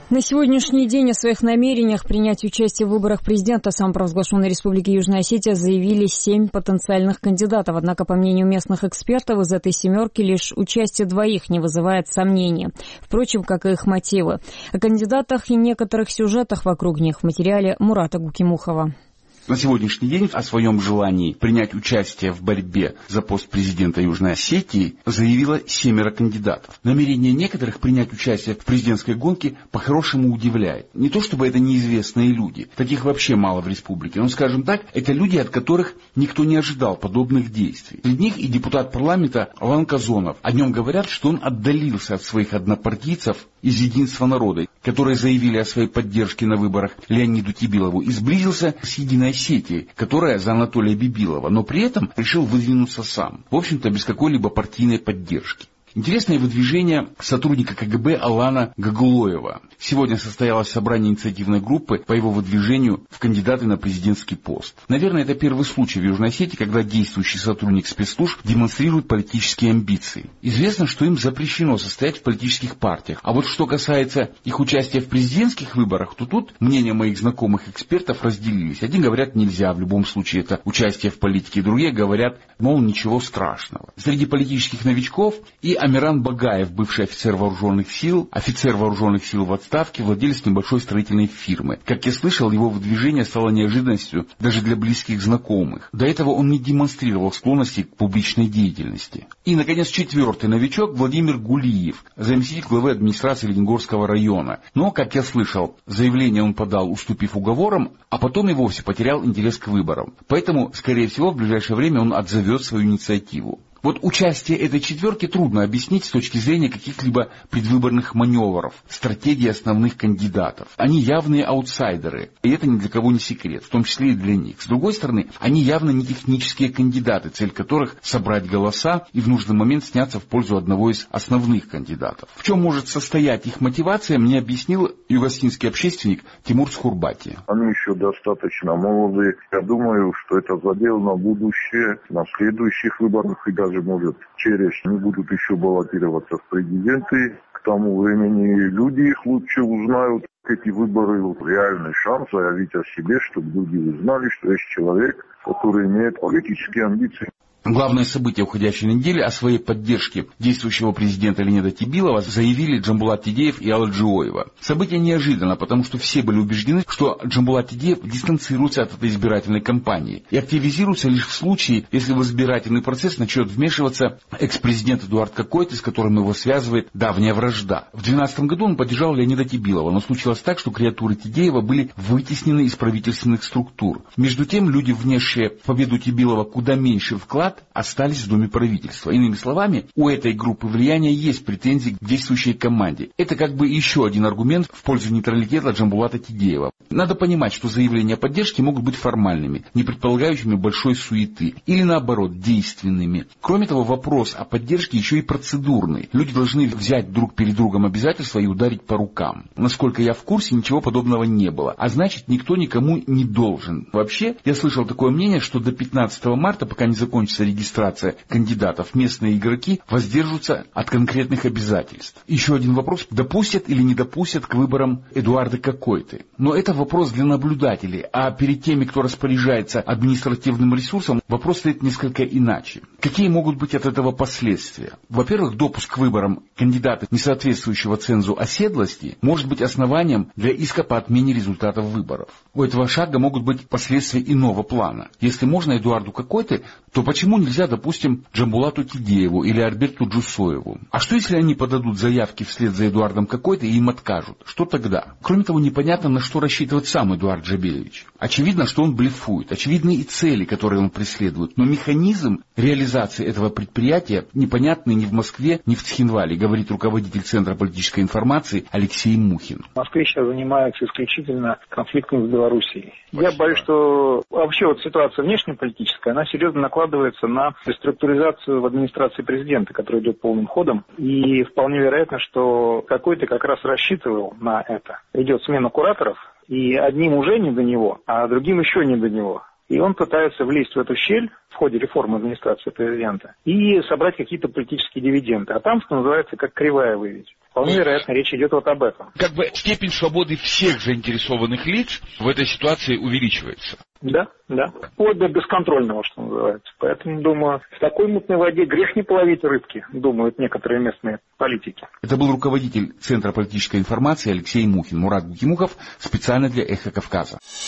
На сегодняшний день о своих намерениях принять участие в выборах президента самопровозглашенной Республики Южная Осетия заявили 7 потенциальных кандидатов. Однако, по мнению местных экспертов, из этой семерки лишь участие 2 не вызывает сомнений. Впрочем, как и их мотивы. О кандидатах и некоторых сюжетах вокруг них в материале Мурата Гукимухова. На сегодняшний день о своем желании принять участие в борьбе за пост президента Южной Осетии заявило 7 кандидатов. Намерение некоторых принять участие в президентской гонке по-хорошему удивляет. Не то чтобы это неизвестные люди, таких вообще мало в республике, но, скажем так, это люди, от которых никто не ожидал подобных действий. Среди них и депутат парламента Алан Казонов. О нем говорят, что он отдалился от своих однопартийцев из Единства народа, которые заявили о своей поддержке на выборах Леониду Тибилову, и сблизился с Единой Осетией, которая за Анатолия Бибилова, но при этом решил выдвинуться сам, в общем-то без какой-либо партийной поддержки. Интересное выдвижение сотрудника КГБ Алана Гагулоева. Сегодня состоялось собрание инициативной группы по его выдвижению в кандидаты на президентский пост. Наверное, это первый случай в Южной Осетии, когда действующий сотрудник спецслужб демонстрирует политические амбиции. Известно, что им запрещено состоять в политических партиях. А вот что касается их участия в президентских выборах, то тут мнения моих знакомых экспертов разделились. Одни говорят, нельзя, в любом случае это участие в политике. Другие говорят, мол, ничего страшного. Среди политических новичков и Амиран Багаев, бывший офицер вооруженных сил в отставке, владелец небольшой строительной фирмы. Как я слышал, его выдвижение стало неожиданностью даже для близких знакомых. До этого он не демонстрировал склонности к публичной деятельности. И, наконец, 4-й новичок Владимир Гулиев, заместитель главы администрации Ленигорского района. Но, как я слышал, заявление он подал, уступив уговорам, а потом и вовсе потерял интерес к выборам. Поэтому, скорее всего, в ближайшее время он отзовет свою инициативу. Вот участие этой 4 трудно объяснить с точки зрения каких-либо предвыборных маневров, стратегии основных кандидатов. Они явные аутсайдеры, и это ни для кого не секрет, в том числе и для них. С другой стороны, они явно не технические кандидаты, цель которых собрать голоса и в нужный момент сняться в пользу одного из основных кандидатов. В чем может состоять их мотивация, мне объяснил югославский общественник Тимур Схурбати. Они еще достаточно молодые. Я думаю, что это задел на будущее, на следующих выборах и даже, может, через не будут еще баллотироваться в президенты. К тому времени люди их лучше узнают. Эти выборы реальный шанс заявить о себе, чтобы люди узнали, что есть человек, который имеет политические амбиции. Главное событие уходящей недели: о своей поддержке действующего президента Леонида Тибилова заявили Джамбулат Тидеев и Алла Джиоева. Событие неожиданно, потому что все были убеждены, что Джамбулат Тидеев дистанцируется от этой избирательной кампании и активизируется лишь в случае, если в избирательный процесс начнет вмешиваться экс-президент Эдуард Какойты, с которым его связывает давняя вражда. В 2012 году он поддержал Леонида Тибилова, но случилось так, что креатуры Тидеева были вытеснены из правительственных структур. Между тем, люди, внесшие в победу Тибилова куда меньший вклад, остались в Доме правительства. Иными словами, у этой группы влияния есть претензии к действующей команде. Это как бы еще один аргумент в пользу нейтралитета Джамбулата Тидеева. Надо понимать, что заявления о поддержке могут быть формальными, не предполагающими большой суеты, или наоборот, действенными. Кроме того, вопрос о поддержке еще и процедурный. Люди должны взять друг перед другом обязательства и ударить по рукам. Насколько я в курсе, ничего подобного не было. А значит, никто никому не должен. Вообще, я слышал такое мнение, что до 15 марта, пока не закончится регистрация кандидатов, местные игроки воздержатся от конкретных обязательств. Еще один вопрос: допустят или не допустят к выборам Эдуарда Какойты? Но это вопрос для наблюдателей, а перед теми, кто распоряжается административным ресурсом, вопрос стоит несколько иначе. Какие могут быть от этого последствия? Во-первых, допуск к выборам кандидата, не соответствующего цензу оседлости, может быть основанием для иска по отмене результатов выборов. У этого шага могут быть последствия иного плана. Если можно Эдуарду Какойте, то почему нельзя, допустим, Джамбулату Тидееву или Альберту Джусоеву? А что, если они подадут заявки вслед за Эдуардом Какойто и им откажут? Что тогда? Кроме того, непонятно, на что рассчитывает сам Эдуард Джабелевич. Очевидно, что он блефует. Очевидны и цели, которые он преследует. Но механизм реализации этого предприятия непонятный ни в Москве, ни в Цхинвале, говорит руководитель Центра политической информации Алексей Мухин. В Москве сейчас занимаются исключительно конфликтом с Белоруссией. Я боюсь, что вообще вот ситуация внешнеполитическая, она серьезно накладывается на реструктуризацию в администрации президента, которая идет полным ходом. И вполне вероятно, что Какойто как раз рассчитывал на это. Идет смена кураторов, и одним уже не до него, а другим еще не до него. И он пытается влезть в эту щель в ходе реформы администрации президента и собрать какие-то политические дивиденды. А там, что называется, как кривая выведет. Вполне вероятно, речь идет вот об этом. Как бы степень свободы всех заинтересованных лиц в этой ситуации увеличивается. Да. Вплоть до бесконтрольного, что называется. Поэтому, думаю, в такой мутной воде грех не половить рыбки, думают некоторые местные политики. Это был руководитель Центра политической информации Алексей Мухин. Мурат Букимухов специально для «Эхо Кавказа».